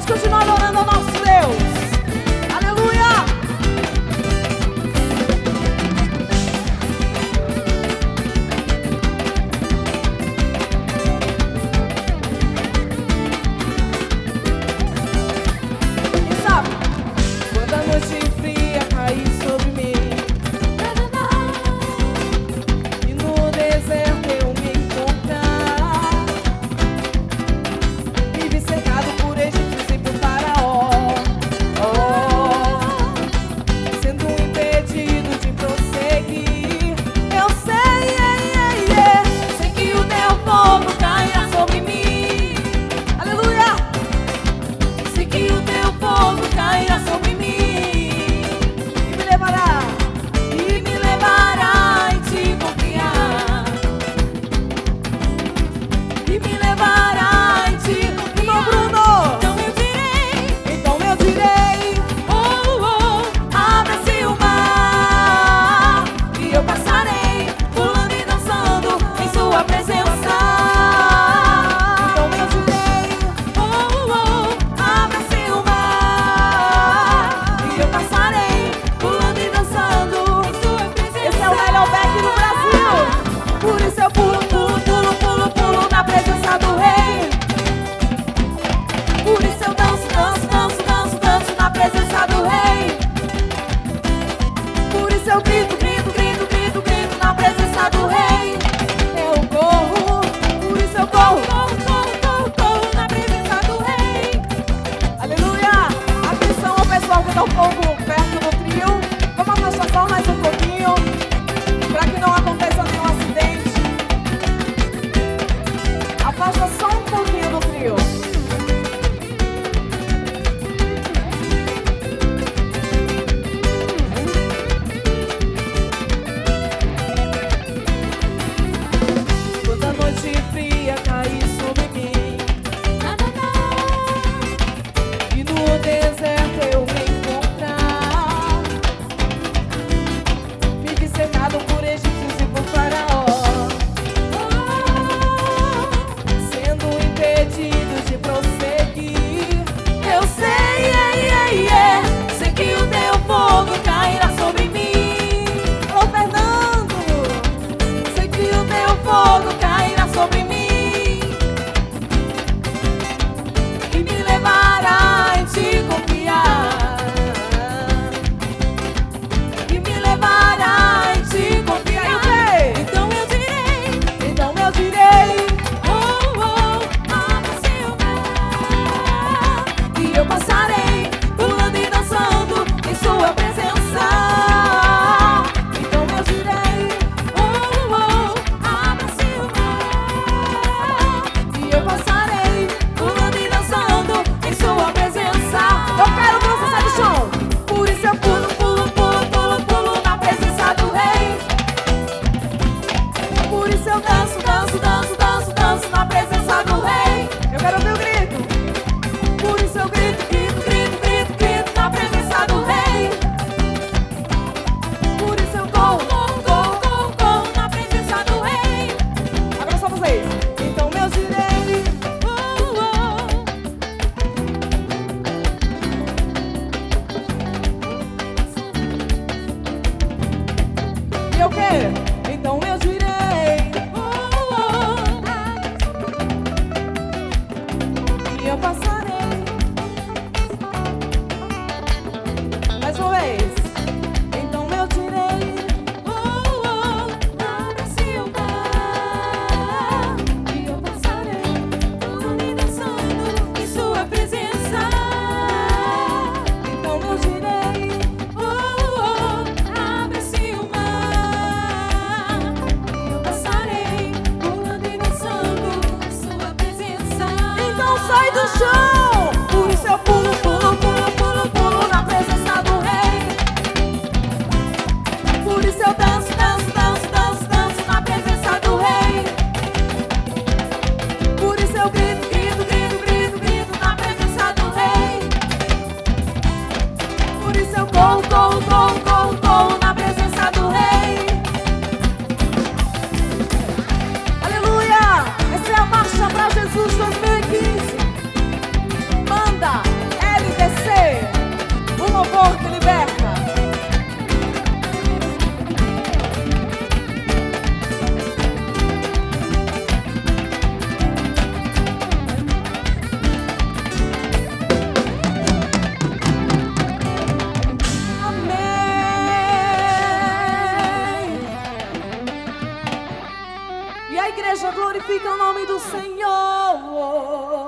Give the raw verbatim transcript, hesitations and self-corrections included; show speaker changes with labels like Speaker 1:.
Speaker 1: Pode continuar adorando ao nosso Deus. Aleluia! E sabe, quando a noite fria cair sobre mim e no deserto eu me encontrar, vive cercado por egípcios e por faraó, oh, sendo impedido de prosseguir. Eu sei, yeah, yeah, yeah, sei que o teu fogo cairá sobre mim. Aleluia! Sei que o teu fogo cairá sobre mim e me levará, e me levará em te confiar, e me levará em te confiar. Bruno! Então eu direi, então eu direi, oh, oh, abra-se o mar e eu passarei pulando e dançando em sua presença. Então eu direi, oh, oh, abra-se o mar e eu passarei pulando e dançando em sua presença. Esse é o melhor back do Brasil. Por isso eu pulo, pulo, pulo, pulo, pulo na presença do Rei. Por isso eu danço, danço, danço, danço, danço na presença do Rei. Por isso eu grito, grito, grito, grito, grito na presença do Rei. Eu corro, por isso eu corro, corro, corro, corro, corro na presença do Rei. Aleluia! Atenção ao pessoal que está um pouco perto do trio. Vamos afastar só mais um pouquinho, para que não aconteça nenhum acidente. Afasta só um pouquinho do trio. Quando a noite fria cair sobre mim e no deserto eu me encontrar, fique cercado por egípcios e por faraó, sendo impedido de prosseguir. Eu sei, yeah, yeah, yeah, sei que o teu fogo cairá sobre mim. Ô Fernando, sei que o teu fogo cairá sobre mim e me levará em te confiar, e me levará em te confiar. Então eu direi, então eu direi, oh, oh, abra-se o mar e eu passarei pulando e dançando em sua presença. Então eu direi, oh, oh, abra-se o mar e eu passarei pulando e dançando em sua presença. Eu quero que você saia do chão. Por isso eu pulo, pulo, pulo, pulo, pulo na presença do Rei. Por isso eu danço, danço, danço, danço, danço na presença do Rei. Eu quero ouvir o grito. Por isso eu grito, grito, grito, grito, grito na presença do Rei. Por isso eu corro, corro, corro, corro, corro na presença do Rei. Agora só vocês. Então eu direi, oh, oh. E eu quero, então eu direi, oh, oh. E eu passarei. Mais uma vez. Então eu direi, oh, oh, abra-se o mar e eu passarei pulando e dançando em sua presença. Então eu direi, oh, oh, abra-se o mar e eu passarei pulando e dançando em sua presença. Então sai do chão. Por isso eu pulo, pulo, pulo, pulo, pulo na presença do Rei. Por isso eu danço, danço, danço, danço, danço na presença do Rei. Por isso eu grito, grito, grito, grito, grito na presença do Rei. Por isso eu corro, corro, corro, corro, corro na presença do Rei. Aleluia! Essa é a marcha pra Jesus dois mil e quinze. Glorifica o nome do Senhor.